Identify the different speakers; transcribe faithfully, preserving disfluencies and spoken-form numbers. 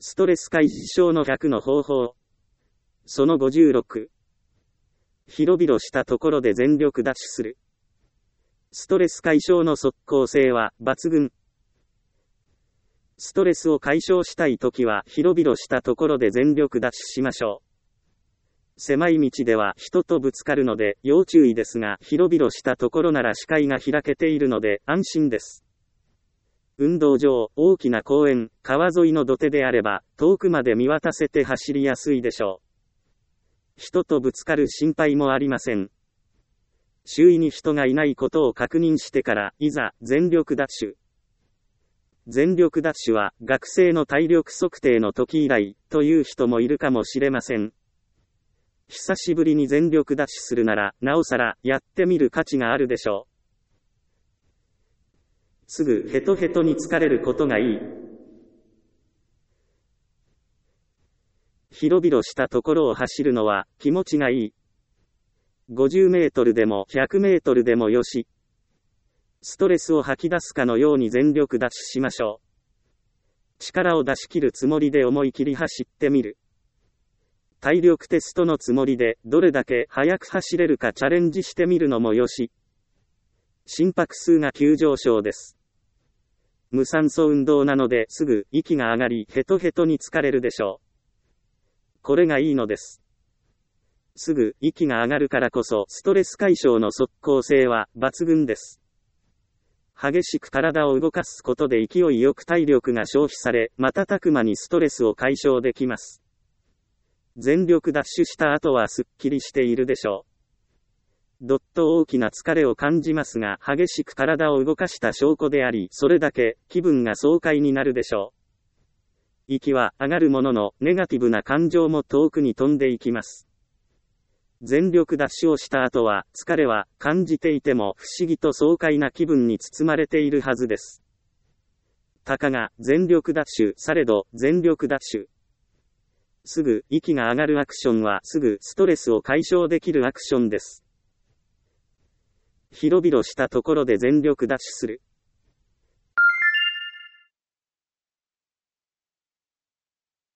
Speaker 1: ストレス解消のひゃくの方法。そのごじゅうろく。広々したところで全力ダッシュする。ストレス解消の即効性は抜群。ストレスを解消したいときは広々したところで全力ダッシュしましょう。狭い道では人とぶつかるので要注意ですが、広々したところなら視界が開けているので安心です。運動場、大きな公園、川沿いの土手であれば、遠くまで見渡せて走りやすいでしょう。人とぶつかる心配もありません。周囲に人がいないことを確認してから、いざ、全力ダッシュ。全力ダッシュは、学生の体力測定の時以来、という人もいるかもしれません。久しぶりに全力ダッシュするなら、なおさら、やってみる価値があるでしょう。すぐヘトヘトに疲れることがいい。広々したところを走るのは気持ちがいい。ごじゅうメートルでもひゃくメートルでもよし。ストレスを吐き出すかのように全力ダッシュしましょう。力を出し切るつもりで思い切り走ってみる。体力テストのつもりでどれだけ速く走れるかチャレンジしてみるのもよし。心拍数が急上昇です。無酸素運動なのですぐ息が上がりヘトヘトに疲れるでしょう。これがいいのです。すぐ息が上がるからこそストレス解消の即効性は抜群です。激しく体を動かすことで勢いよく体力が消費され、瞬く間にストレスを解消できます。全力ダッシュした後はすっきりしているでしょう。どっと大きな疲れを感じますが、激しく体を動かした証拠であり、それだけ気分が爽快になるでしょう。息は上がるものの、ネガティブな感情も遠くに飛んでいきます。全力ダッシュをした後は、疲れは感じていても不思議と爽快な気分に包まれているはずです。たかが全力ダッシュされど全力ダッシュ。すぐ息が上がるアクションはすぐストレスを解消できるアクションです。広々したところで全力ダッシュする。